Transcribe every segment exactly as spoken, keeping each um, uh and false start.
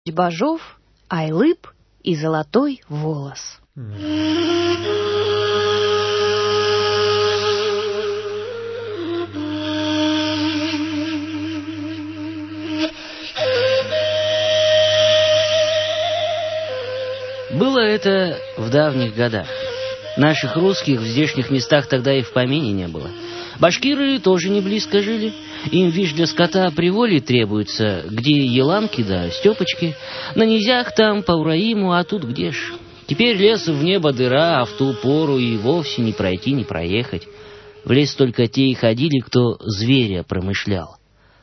Бажов, Айлып и Золотой волос. Было это в давних годах. Наших русских в здешних местах тогда и в помине не было. Башкиры тоже не близко жили. Им, вишь, для скота приволи требуется, где еланки да степочки. На низях там по Ураиму, а тут где ж? Теперь лес в небо дыра, а в ту пору и вовсе не пройти, не проехать. В лес только те и ходили, кто зверя промышлял.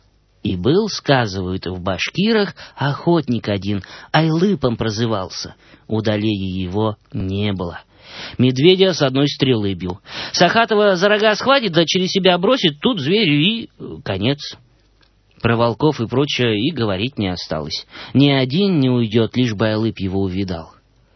И был, сказывают, в башкирах охотник один, Айлыпом прозывался. Удалее его не было. Медведя с одной стрелы бил. Сахатова за рога схватит, да через себя бросит, тут зверю и конец. Про волков и прочее и говорить не осталось. Ни один не уйдет, лишь бы Айлып его увидал.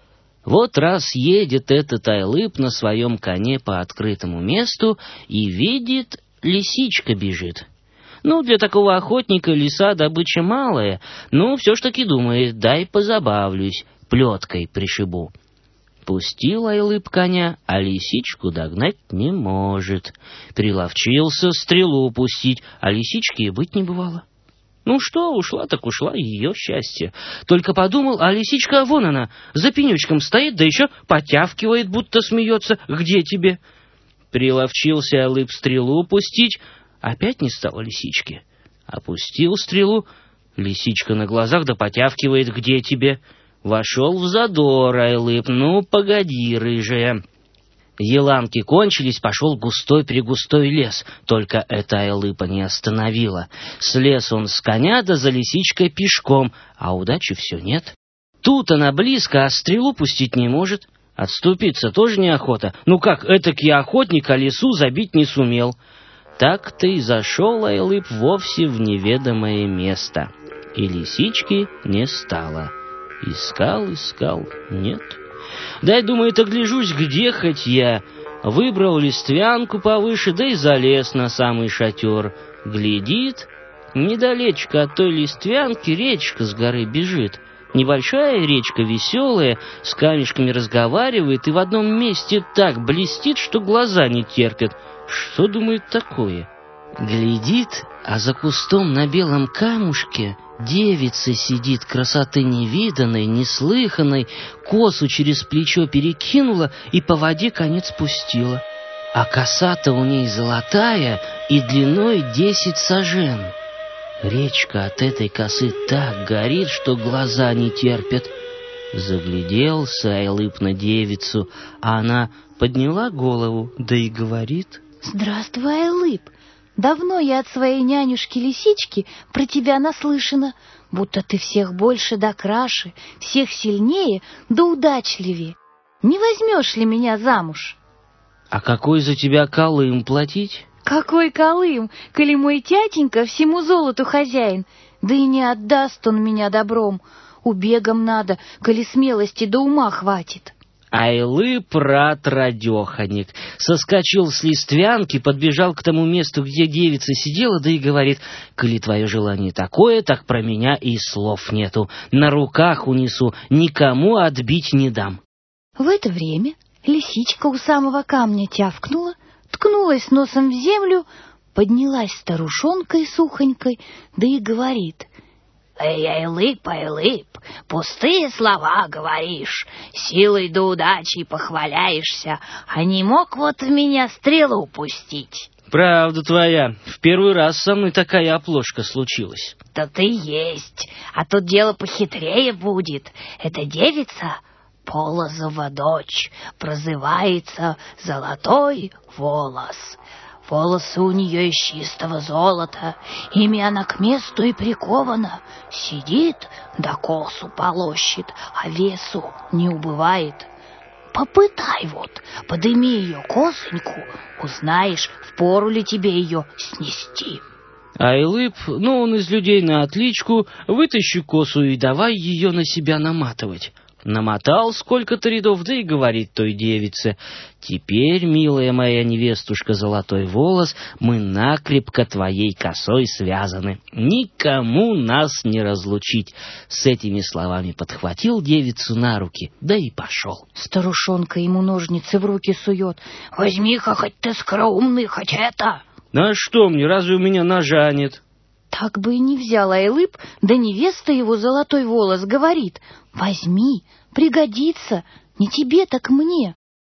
Вот раз едет этот Айлып на своем коне по открытому месту и видит, лисичка бежит. Ну, для такого охотника лиса добыча малая, но все ж таки думает, дай позабавлюсь, плеткой пришибу. Пустил Айлып коня, а лисичку догнать не может. Приловчился стрелу пустить, а лисички и быть не бывало. Ну что, ушла так ушла, ее счастье. Только подумал, а лисичка вон она, за пенечком стоит, да еще потявкивает, будто смеется. Где тебе? Приловчился Айлып стрелу пустить, опять не стало лисички. Опустил стрелу, лисичка на глазах, да потявкивает. Где тебе? Вошел в задор Айлып. Ну, погоди, рыжая. Еланки кончились, пошел густой-прегустой лес. Только это Айлыпа не остановило. Слез он с коня, да за лисичкой пешком, а удачи все нет. Тут она близко, а стрелу пустить не может. Отступиться тоже неохота. Ну как, этак я охотник, а лису забить не сумел. Так-то и зашел Айлып вовсе в неведомое место. И лисички не стало. Искал, искал, нет. Дай, думает, огляжусь, где хоть я. Выбрал листвянку повыше, да и залез на самый шатер. Глядит, недалечко от той листвянки речка с горы бежит. Небольшая речка, веселая, с камешками разговаривает и в одном месте так блестит, что глаза не терпят. Что, думает, такое? Глядит, а за кустом на белом камушке девица сидит, красоты невиданной, неслыханной, косу через плечо перекинула и по воде конец пустила. А коса-то у ней золотая и длиной десять сажен. Речка от этой косы так горит, что глаза не терпят. Загляделся Айлып на девицу, а она подняла голову, да и говорит: «Здравствуй, Айлып! Давно я от своей нянюшки-лисички про тебя наслышана, будто ты всех больше да краше, всех сильнее да удачливее. Не возьмешь ли меня замуж?» «А какой за тебя колым платить?» «Какой колым, коли мой тятенька всему золоту хозяин, да и не отдаст он меня добром. Убегом надо, коли смелости до ума хватит». Айлып рад радеханик. Соскочил с листвянки, подбежал к тому месту, где девица сидела, да и говорит: «Коли твое желание такое, так про меня и слов нету. На руках унесу, никому отбить не дам». В это время лисичка у самого камня тявкнула, ткнулась носом в землю, поднялась старушонкой сухонькой, да и говорит: «Эй, Айлып, Айлып, пустые слова говоришь, силой да удачей похваляешься, а не мог вот в меня стрелу пустить?» «Правда твоя, в первый раз со мной такая оплошка случилась». «Да ты есть, а тут дело похитрее будет. Эта девица, Полозова дочь, прозывается Золотой волос. Волосы у нее из чистого золота, ими она к месту и прикована. Сидит, да косу полощет, а весу не убывает. Попытай вот, подыми ее косоньку, узнаешь, впору ли тебе ее снести». Айлып, ну он из людей на отличку, вытащи косу и давай ее на себя наматывать. Намотал сколько-то рядов, да и говорит той девице: «Теперь, милая моя невестушка Золотой Волос, мы накрепко твоей косой связаны. Никому нас не разлучить». С этими словами подхватил девицу на руки, да и пошел. Старушонка ему ножницы в руки сует. «Возьми-ка, хоть ты скромный, хоть это». «Ну а что мне, разве у меня ножа нет?» Так бы и не взял Айлып, да невеста его Золотой Волос говорит: «Возьми, пригодится, не тебе, так мне».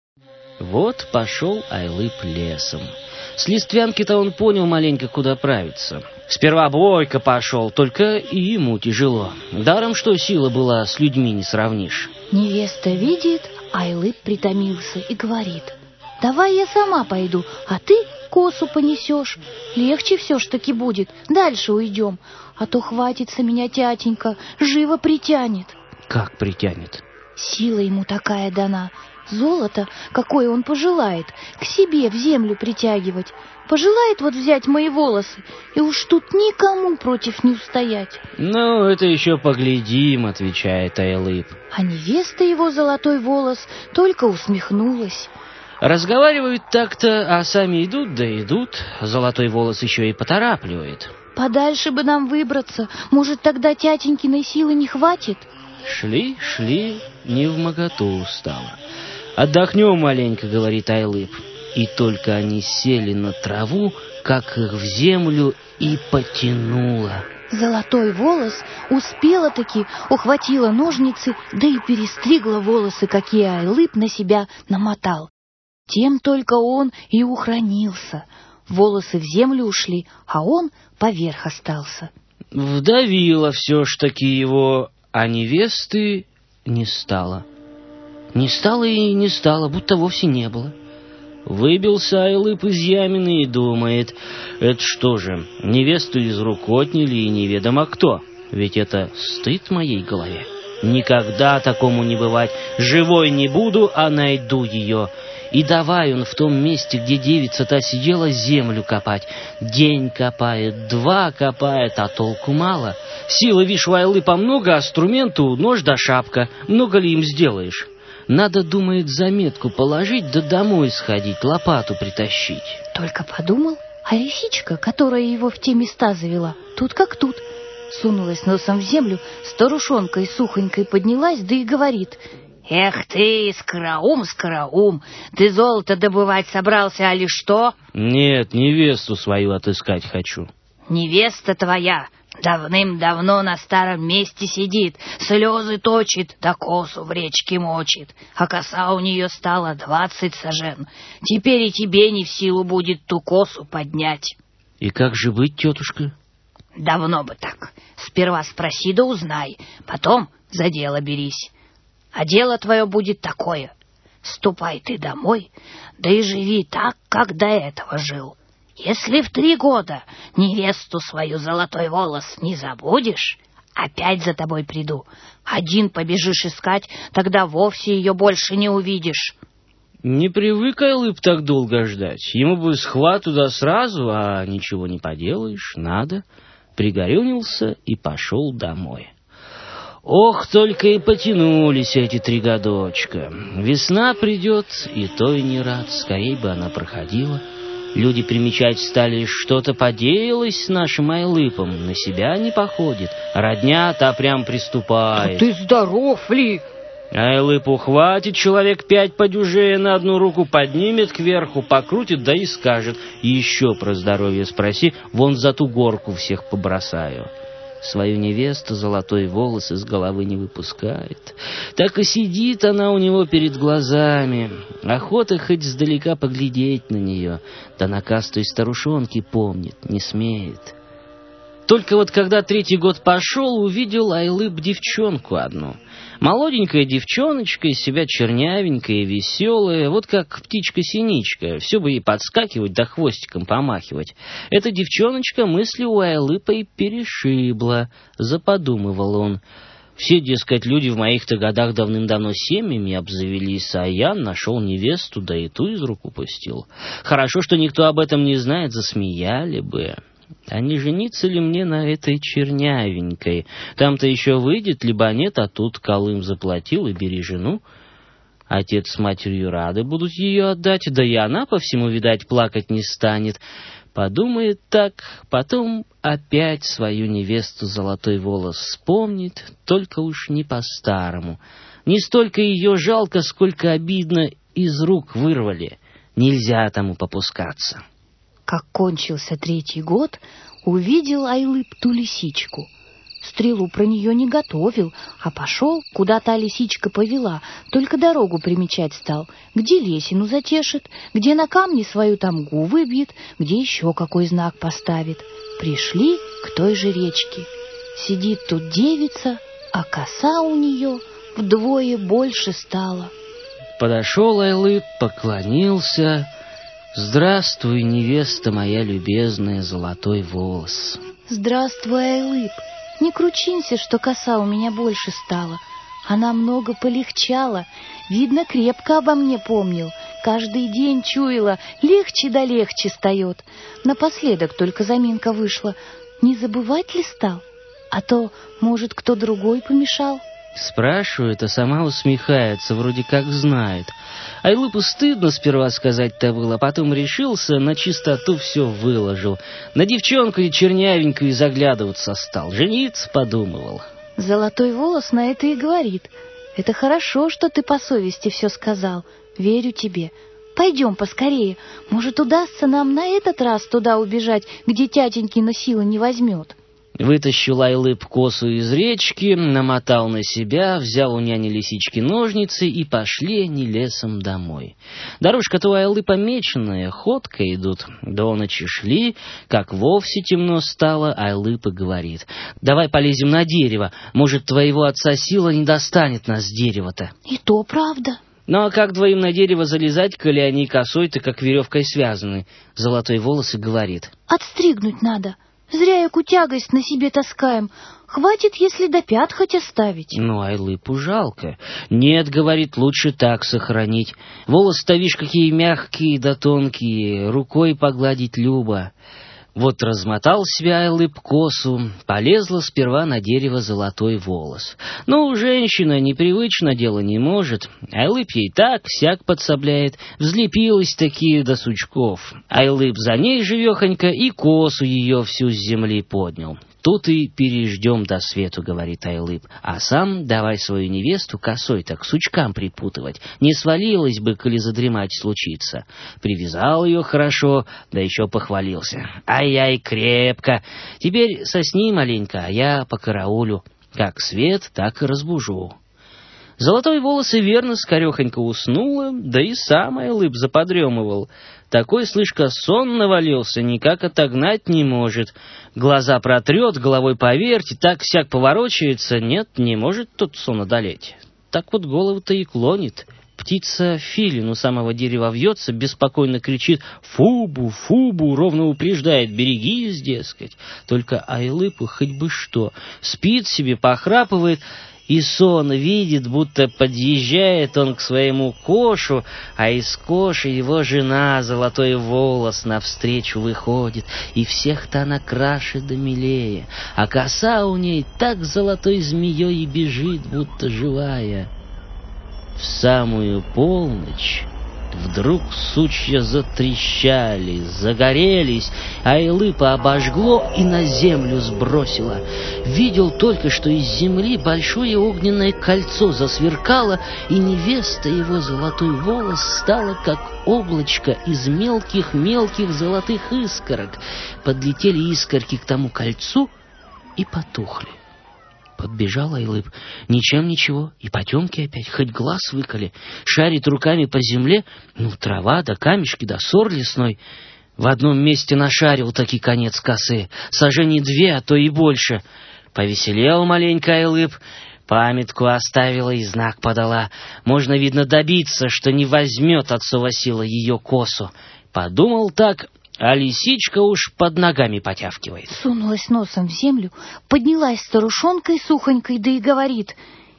Вот пошел Айлып лесом. С листвянки-то он понял маленько, куда правиться. Сперва бойко пошел, только и ему тяжело. Даром, что сила была, с людьми не сравнишь. Невеста видит, Айлып притомился и говорит: «Давай я сама пойду, а ты косу понесешь. Легче все ж таки будет, дальше уйдем. А то хватится меня тятенька, живо притянет». Как притянет? Сила ему такая дана. Золото, какое он пожелает, к себе в землю притягивать. Пожелает вот взять мои волосы, и уж тут никому против не устоять. «Ну, это еще поглядим», — отвечает Айлып. А невеста его Золотой Волос только усмехнулась. Разговаривают так-то, а сами идут, да идут. Золотой Волос еще и поторапливает. «Подальше бы нам выбраться, может, тогда тятенькиной силы не хватит?» Шли, шли, невмоготу стало. «Отдохнем маленько», — говорит Айлып. И только они сели на траву, как их в землю и потянуло. Золотой Волос успела-таки, ухватила ножницы, да и перестригла волосы, какие Айлып на себя намотал. Тем только он и ухранился. Волосы в землю ушли, а он поверх остался. Вдавило все ж таки его, а невесты не стало. Не стало и не стало, будто вовсе не было. Выбился Айлып из ямины и думает: это что же, невесту из рук отняли и неведомо кто? Ведь это стыд моей голове. Никогда такому не бывать. Живой не буду, а найду ее. И давай он в том месте, где девица та сидела, землю копать. День копает, два копает, а толку мало. Силы, вишь, у Айлыпа много, а инструменту нож да шапка. Много ли им сделаешь? Надо, думает, заметку положить, да домой сходить, лопату притащить. Только подумал, а лисичка, которая его в те места завела, тут как тут. Сунулась носом в землю, старушонкой сухонькой поднялась, да и говорит: «Эх ты, скороум, скороум, ты золото добывать собрался, али что?» «Нет, невесту свою отыскать хочу». «Невеста твоя давным-давно на старом месте сидит, слезы точит, да косу в речке мочит, а коса у нее стала двадцать сажен. Теперь и тебе не в силу будет ту косу поднять». «И как же быть, тетушка?» «Давно бы так. Сперва спроси да узнай, потом за дело берись. А дело твое будет такое: ступай ты домой, да и живи так, как до этого жил. Если в три года невесту свою Золотой Волос не забудешь, опять за тобой приду. Один побежишь искать, тогда вовсе ее больше не увидишь». Не привык Айлып так долго ждать. Ему бы схвату да сразу, а ничего не поделаешь, надо. Пригорюнился и пошел домой. Ох, только и потянулись эти три годочка. Весна придет, и то и не рад, скорей бы она проходила. Люди примечать стали, что-то подеялось с нашим Айлыпом, на себя не походит, родня-то прям приступает. «А ты здоров ли?» Айлыпу хватит, человек пять по дюжее на одну руку поднимет кверху, покрутит, да и скажет: еще про здоровье спроси, вон за ту горку всех побросаю. Свою невесту Золотой Волос из головы не выпускает. Так и сидит она у него перед глазами. Охота хоть сдалека поглядеть на нее, да наказ той старушонки помнит, не смеет. Только вот когда третий год пошел, увидел Айлып девчонку одну. Молоденькая девчоночка, из себя чернявенькая и веселая, вот как птичка-синичка, все бы ей подскакивать да хвостиком помахивать. Эта девчоночка мысли у Айлыпа и перешибла, заподумывал он. Все, дескать, люди в моих-то годах давным-давно семьями обзавелись, а я нашел невесту, да и ту из рук упустил. Хорошо, что никто об этом не знает, засмеяли бы. а не жениться ли мне на этой чернявенькой? Там-то еще выйдет, либо нет, а тут Колым заплатил, и бери жену. Отец с матерью рады будут ее отдать, да и она, по всему, видать, плакать не станет. Подумает так, потом опять свою невесту Золотой Волос вспомнит, только уж не по-старому. Не столько ее жалко, сколько обидно, из рук вырвали. Нельзя тому попускаться. Как кончился третий год, увидел Айлып ту лисичку. Стрелу про нее не готовил, а пошел, куда та лисичка повела, только дорогу примечать стал, где лесину затешит, где на камне свою тамгу выбьет, где еще какой знак поставит. Пришли к той же речке. Сидит тут девица, а коса у нее вдвое больше стала. Подошел Айлып, поклонился. «Здравствуй, невеста моя любезная, Золотой Волос». «Здравствуй, Айлып. Не кручинься, что коса у меня больше стала. Она много полегчала. Видно, крепко обо мне помнил. Каждый день чуяла, легче да легче стает. Напоследок только заминка вышла. Не забывать ли стал? А то, может, кто другой помешал?» Спрашивает, а сама усмехается, вроде как знает. Айлыпу стыдно сперва сказать-то было, потом решился, на чистоту все выложил. На девчонку и чернявенькую заглядываться стал, жениться подумывал. Золотой Волос на это и говорит: «Это хорошо, что ты по совести все сказал. Верю тебе. Пойдем поскорее. Может, удастся нам на этот раз туда убежать, где тятенькина сила не возьмет». Вытащил Айлып косу из речки, намотал на себя, взял у няни лисички ножницы, и пошли они лесом домой. Дорожка-то у Айлыпа меченая, ходка идут. До ночи шли, как вовсе темно стало, Айлып и говорит: «Давай полезем на дерево, может, твоего отца сила не достанет нас с дерева-то». «И то правда». «Ну а как двоим на дерево залезать, коли они косой-то как веревкой связаны?» Золотой Волос и говорит: «Отстригнуть надо. Зря яку тягость на себе таскаем. Хватит, если до пят хоть оставить». Ну, Айлыпу жалко. «Нет, — говорит, — лучше так сохранить. Волосы-то, вишь, какие мягкие да тонкие, рукой погладить любо». Вот размотал себе Айлып косу, полезла сперва на дерево Золотой Волос. Ну, женщина непривычно дело не может. Айлып ей так-сяк подсобляет, взлепилась такие до сучков. Айлып за ней живехонько и косу ее всю с земли поднял. «Тут и переждем до свету, — говорит Айлып, — а сам давай свою невесту косой-то к сучкам припутывать. Не свалилась бы, коли задремать случится». Привязал ее хорошо, да еще похвалился: «Ай-яй, крепко! Теперь сосни маленько, а я покараулю. Как свет, так и разбужу». Золотой Волос и верно скорехонько уснула, да и сам Айлып заподремывал. Такой, слышка, сон навалился, никак отогнать не может. Глаза протрет, головой повертит, так-сяк поворочается, нет, не может тот сон одолеть. Так вот голову-то и клонит. Птица филин у самого дерева вьется, беспокойно кричит: «Фубу, фубу!» ровно упреждает: «Берегись, дескать». Только Айлыпу хоть бы что, спит себе, похрапывает, и сон видит, будто подъезжает он к своему кошу, а из коши его жена Золотой Волос навстречу выходит, и всех-то она краше да милее, а коса у ней так золотой змеей и бежит, будто живая. В самую полночь вдруг сучья затрещали, загорелись, а Айлыпа обожгло и на землю сбросило. Видел только, что из земли большое огненное кольцо засверкало, и невеста его Золотой Волос стала как облачко из мелких-мелких золотых искорок. Подлетели искорки к тому кольцу и потухли. Подбежал Айлып, ничем ничего, и потемки опять, хоть глаз выколи. Шарит руками по земле, ну, трава да камешки да сор лесной. В одном месте нашарил таки конец косы, сажени две, а то и больше. Повеселел маленько Айлып, памятку оставила и знак подала. Можно, видно, добиться, что не возьмет отцова сила ее косу. Подумал так, а лисичка уж под ногами потявкивает. Сунулась носом в землю, поднялась старушонкой сухонькой, да и говорит: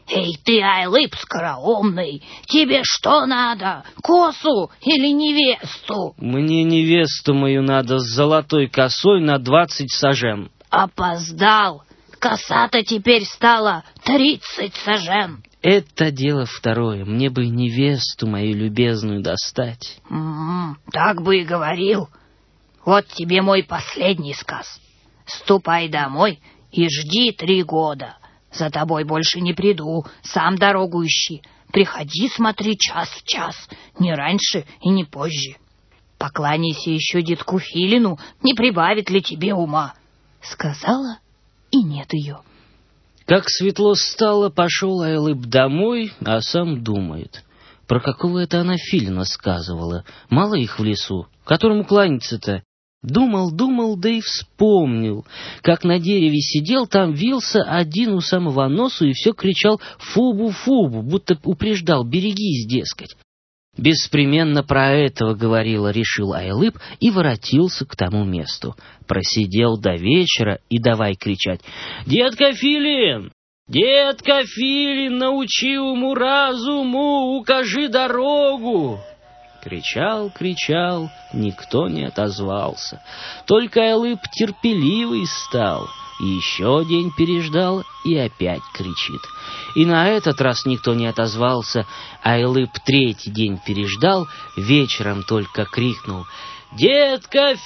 Эй ты, Айлып скороумный, тебе что надо, косу или невесту? Мне невесту мою надо с золотой косой на двадцать сажен. Опоздал. Коса-то теперь стала тридцать сажен. Это дело второе. Мне бы невесту мою любезную достать. М-м, так бы и говорил. Вот тебе мой последний сказ. Ступай домой и жди три года. За тобой больше не приду, сам дорогу ищи. Приходи, смотри час в час, не раньше и не позже. Покланяйся еще детку Филину, не прибавит ли тебе ума. Сказала, и нет ее. Как светло стало, пошел Айлып домой, а сам думает. Про какого это она Филина сказывала? Мало их в лесу, которому кланяться-то? Думал, думал, да и вспомнил, как на дереве сидел, там вился один у самого носу и все кричал «Фубу-фубу», будто упреждал «берегись», дескать. Беспременно про этого говорила, решил Айлып и воротился к тому месту. Просидел до вечера и давай кричать: «Детка Филин! Детка Филин, научи уму-разуму, укажи дорогу!» Кричал, кричал, никто не отозвался. Только Айлып терпеливый стал, и еще день переждал, и опять кричит. И на этот раз никто не отозвался. Айлып третий день переждал, вечером только крикнул: «Детка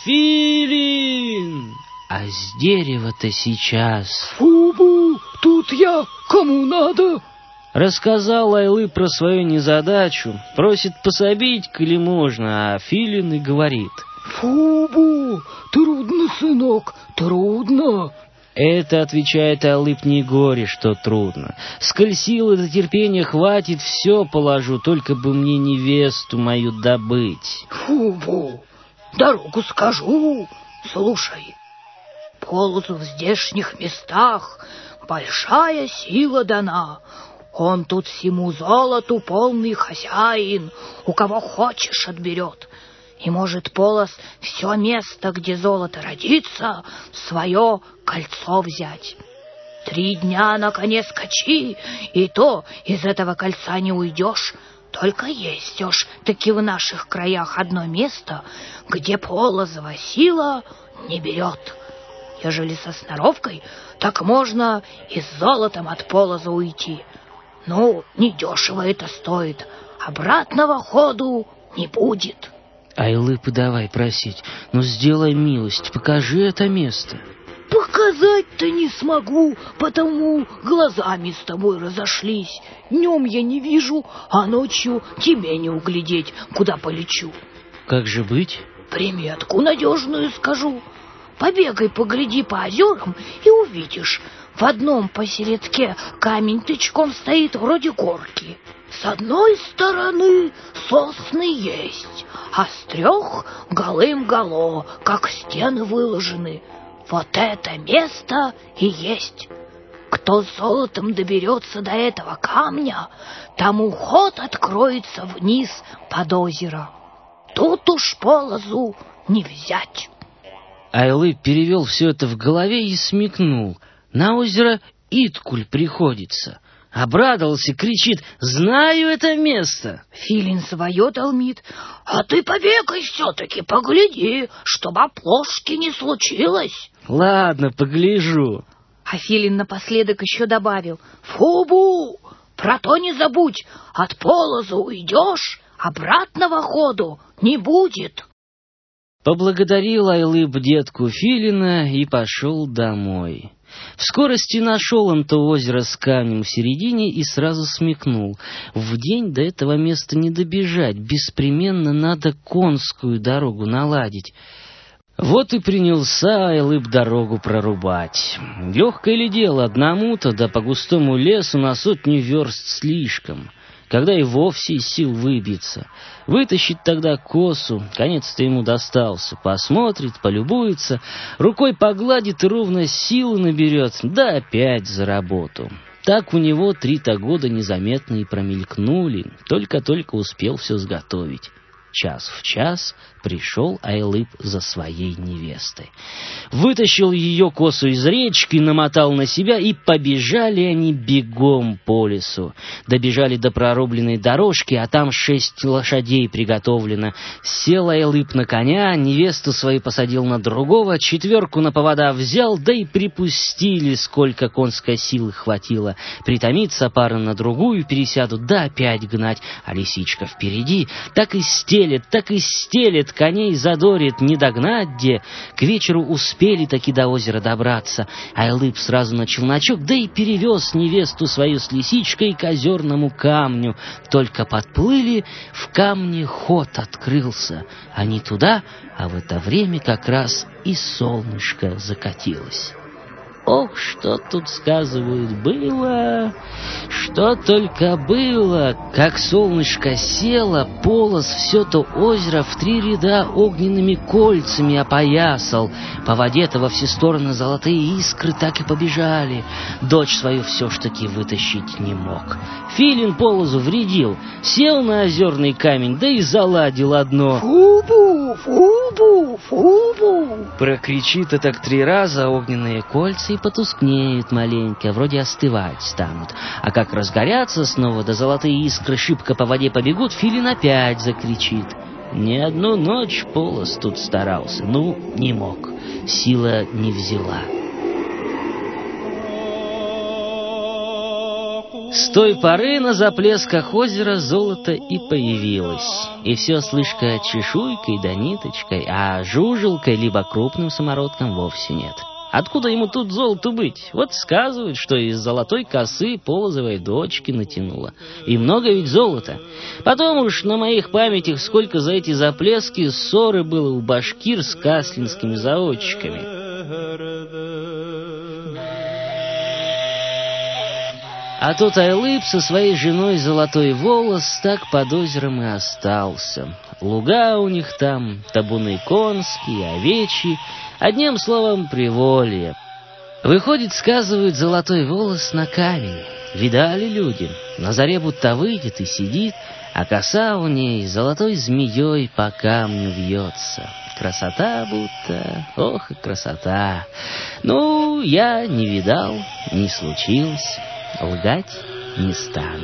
Филин!» А с дерева-то сейчас... «Фубу, тут я, кому надо?» Рассказал Айлып про свою незадачу, просит пособить, коли можно, а Филин и говорит: «Фубу, трудно, сынок, трудно». Это, отвечает Айлып, не горе, что трудно. Сколь силы до терпения хватит, все положу, только бы мне невесту мою добыть. Фубу, дорогу скажу, слушай. Полозу в здешних местах большая сила дана. Он тут всему золоту полный хозяин, у кого хочешь отберет. И может Полоз все место, где золото родится, в свое кольцо взять. Три дня на коне скачи, и то из этого кольца не уйдешь. Только есть уж таки в наших краях одно место, где Полозова сила не берет. Ежели со сноровкой, так можно и с золотом от Полоза уйти. Ну, недешево это стоит, обратного ходу не будет». Айлып, давай просить, ну сделай милость, покажи это место. «Показать-то не смогу, потому глазами с тобой разошлись. Днем я не вижу, а ночью тебе не углядеть, куда полечу». Как же быть? «Приметку надежную скажу. Побегай, погляди по озерам и увидишь. В одном посередке камень тычком стоит вроде горки. С одной стороны сосны есть, а с трех голым-гало, как стены выложены. Вот это место и есть. Кто с золотом доберется до этого камня, тому ход откроется вниз под озеро. Тут уж Полозу не взять». Айлып перевел все это в голове и смекнул. На озеро Иткуль приходится. Обрадовался, кричит: «Знаю это место!» Филин свое толмит: «А ты побегай все-таки, погляди, чтобы оплошки не случилось». «Ладно, погляжу». А Филин напоследок еще добавил: «Фубу, про то не забудь, от Полоза уйдешь, обратного ходу не будет». Поблагодарил Айлып детку Филина и пошел домой. В скорости нашел он то озеро с камнем в середине и сразу смекнул: в день до этого места не добежать, беспременно надо конскую дорогу наладить. Вот и принялся Айлып дорогу прорубать. Легкое ли дело одному-то, да по густому лесу на сотню верст слишком, когда и вовсе из сил выбиться. Вытащит тогда косу, конец-то ему достался, посмотрит, полюбуется, рукой погладит и ровно силу наберет, да опять за работу. Так у него три-то года незаметно и промелькнули, только-только успел все сготовить. Час в час пришел Айлып за своей невестой. Вытащил ее косу из речки, намотал на себя, и побежали они бегом по лесу. Добежали до прорубленной дорожки, а там шесть лошадей приготовлено. Сел Айлып на коня, невесту свою посадил на другого, четверку на повода взял, да и припустили, сколько конской силы хватило. Притомится пара на другую, пересядут, да опять гнать, а лисичка впереди. Так и стелет, так и стелет, коней задорит, не догнать где. К вечеру успели таки до озера добраться. Айлып сразу на челночок, да и перевез невесту свою с лисичкой к озерному камню. Только подплыли, в камне ход открылся. Они туда, а в это время как раз и солнышко закатилось. Ох, что тут, сказывают, было, что только было. Как солнышко село, Полоз все то озеро в три ряда огненными кольцами опоясал. По воде-то во все стороны золотые искры так и побежали. Дочь свою все ж таки вытащить не мог. Филин Полозу вредил, сел на озерный камень, да и заладил одно. Фу-бу, фу-бу, фу-бу. Прокричит это три раза, огненные кольца и потускнеют маленько, вроде остывать станут. А как разгорятся снова, да золотые искры шибко по воде побегут, Филин опять закричит. Не одну ночь Полоз тут старался, ну, не мог, сила не взяла. С той поры на заплесках озера золото и появилось. И все слышка чешуйкой да ниточкой, а жужелкой либо крупным самородком вовсе нет. Откуда ему тут золоту быть? Вот сказывают, что из золотой косы Полозовой дочки натянула. И много ведь золота. Потом уж на моих памятях сколько за эти заплески ссоры было у башкир с каслинскими заводчиками. А тот Айлып со своей женой Золотой Волос так под озером и остался. Луга у них там, табуны конские, овечьи, одним словом, приволье. Выходит, сказывают, Золотой Волос на камень. Видали люди, на заре будто выйдет и сидит, а коса у ней золотой змеей по камню вьется. Красота будто, ох и красота. Ну, я не видал, не случилось. Лгать не стану.